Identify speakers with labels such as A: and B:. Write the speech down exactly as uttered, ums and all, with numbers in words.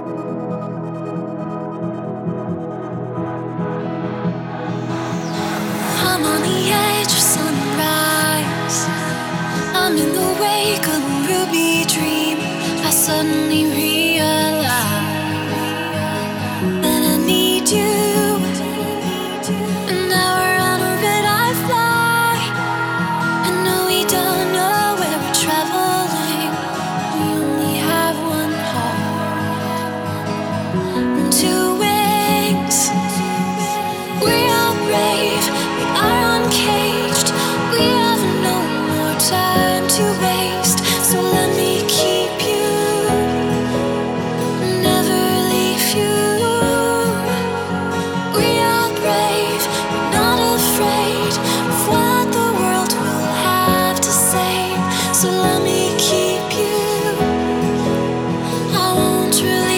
A: I'm on the edge of sunrise. I'm in the wake of a ruby dream. I suddenly realize that I need you. And now we're on a red-eye fly. And no, we don't know where we're traveling. We only have one heart and two wings. We are brave, we are uncaged. We have no more time to waste. So let me keep you, never leave you. We are brave, we're not afraid of what the world will have to say. So let me keep you, I won't release.